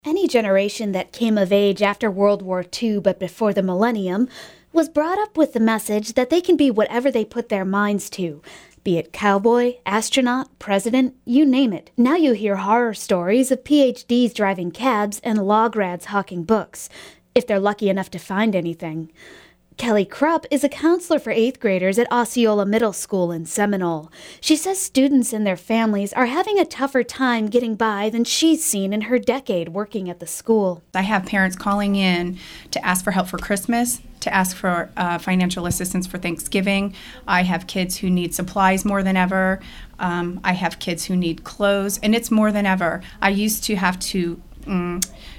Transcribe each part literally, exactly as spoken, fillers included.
Any generation that came of age after World War Two but before the millennium was brought up with the message that they can be whatever they put their minds to, be it cowboy, astronaut, president, you name it. Now you hear horror stories of P H Ds driving cabs and law grads hawking books, if they're lucky enough to find anything. Kelly Krupp is a counselor for eighth graders at Osceola Middle School in Seminole. She says students and their families are having a tougher time getting by than she's seen in her decade working at the school. I have parents calling in to ask for help for Christmas, to ask for uh, financial assistance for Thanksgiving. I have kids who need supplies more than ever. Um, I have kids who need clothes, and it's more than ever. I used to have to um,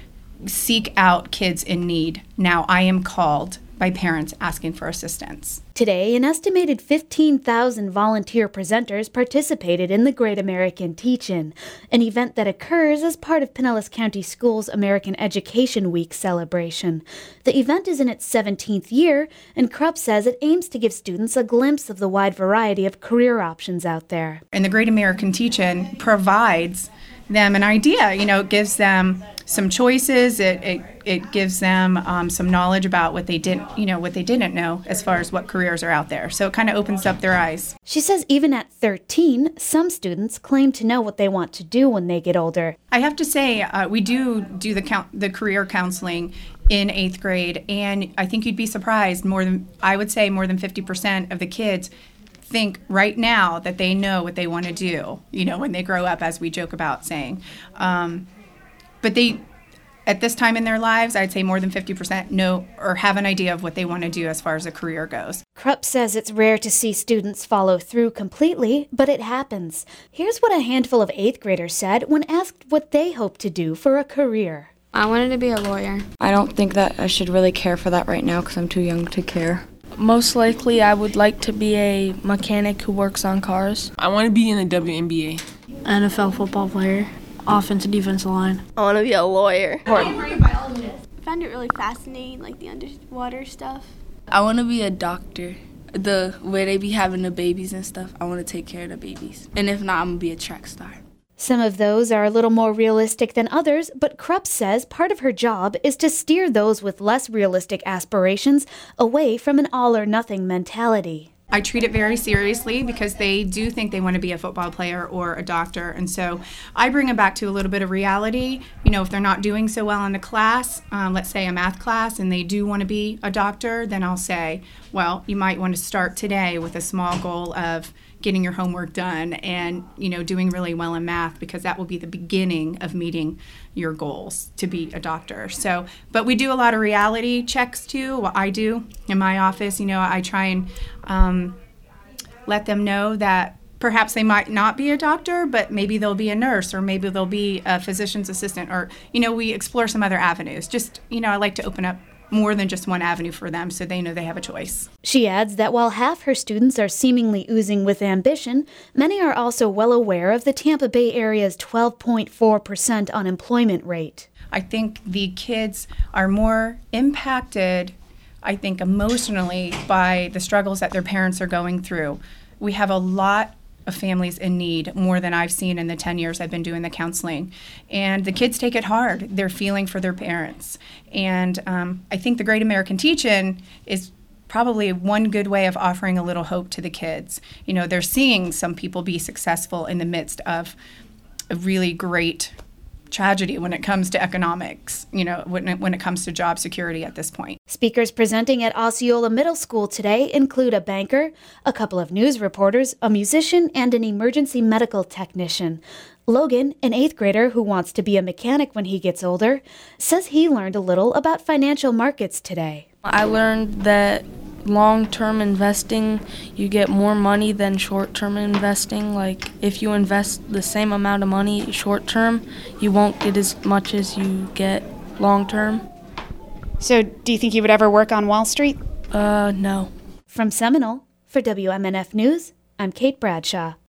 seek out kids in need. Now I am called by parents asking for assistance. Today, an estimated fifteen thousand volunteer presenters participated in the Great American Teach-In, an event that occurs as part of Pinellas County Schools' American Education Week celebration. The event is in its seventeenth year, and Krupp says it aims to give students a glimpse of the wide variety of career options out there. And the Great American Teach-In provides them an idea. You know, it gives them some choices. It it, it gives them um, some knowledge about what they didn't, you know, what they didn't know as far as what careers are out there. So it kind of opens up their eyes. She says even at thirteen, some students claim to know what they want to do when they get older. I have to say, uh, we do do the count, the career counseling in eighth grade, and I think you'd be surprised. More than I would say, more than fifty percent of the kids think right now that they know what they want to do, you know, when they grow up, as we joke about saying. Um, but they, at this time in their lives, I'd say more than fifty percent know or have an idea of what they want to do as far as a career goes. Krupp says it's rare to see students follow through completely, but it happens. Here's what a handful of eighth graders said when asked what they hope to do for a career. I wanted to be a lawyer. I don't think that I should really care for that right now because I'm too young to care. Most likely, I would like to be a mechanic who works on cars. I want to be in the W N B A. N F L football player, offensive defensive line. I want to be a lawyer. I found it really fascinating, like the underwater stuff. I want to be a doctor. The where they be having the babies and stuff, I want to take care of the babies. And if not, I'm going to be a track star. Some of those are a little more realistic than others, but Krupp says part of her job is to steer those with less realistic aspirations away from an all-or-nothing mentality. I treat it very seriously because they do think they want to be a football player or a doctor, and so I bring them back to a little bit of reality. You know, if they're not doing so well in the class, um, let's say a math class, and they do want to be a doctor, then I'll say, well, you might want to start today with a small goal of getting your homework done and, you know, doing really well in math, because that will be the beginning of meeting your goals to be a doctor. So, but we do a lot of reality checks too. What I do in my office, you know, I try and um, let them know that perhaps they might not be a doctor, but maybe they'll be a nurse, or maybe they'll be a physician's assistant, or, you know, we explore some other avenues. Just, you know, I like to open up more than just one avenue for them so they know they have a choice. She adds that while half her students are seemingly oozing with ambition, many are also well aware of the Tampa Bay area's twelve point four percent unemployment rate. I think the kids are more impacted, I think, emotionally by the struggles that their parents are going through. We have a lot of families in need, more than I've seen in the ten years I've been doing the counseling. And the kids take it hard. They're feeling for their parents. And um, I think the Great American Teach-In is probably one good way of offering a little hope to the kids. You know, they're seeing some people be successful in the midst of a really great tragedy when it comes to economics, you know, when it, when it comes to job security at this point. Speakers presenting at Osceola Middle School today include a banker, a couple of news reporters, a musician, and an emergency medical technician. Logan, an eighth grader who wants to be a mechanic when he gets older, says he learned a little about financial markets today. I learned that long-term investing, you get more money than short-term investing. Like, if you invest the same amount of money short-term, you won't get as much as you get long-term. So, do you think you would ever work on Wall Street? Uh, no. From Seminole, for W M N F News, I'm Kate Bradshaw.